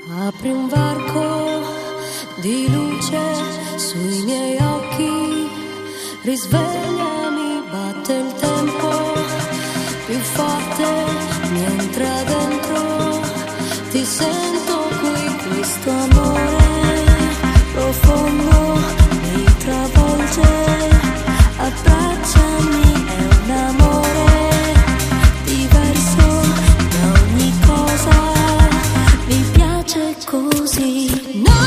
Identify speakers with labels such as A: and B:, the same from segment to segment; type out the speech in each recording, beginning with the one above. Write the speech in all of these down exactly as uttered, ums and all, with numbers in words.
A: Apri un varco di luce sui miei occhi, risvegliami, batte il tempo più forte, mi entra dentro, ti sento qui, questo amore profondo mi travolge, abbracciami, è un amore diverso da ogni cosa, mi piace così. No!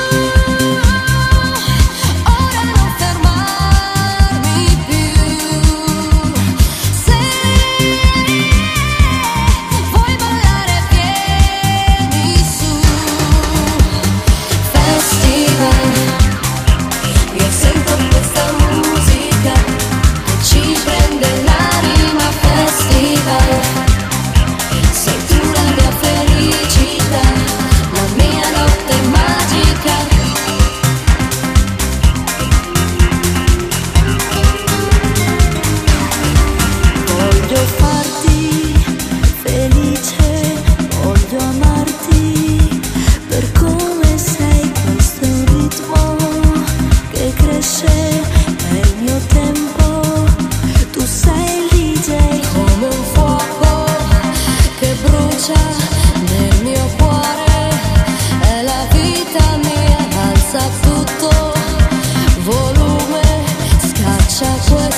A: È il mio tempo, tu sei il D J, come un fuoco che brucia nel mio cuore, è la vita mia, alza tutto, volume, scaccia questo.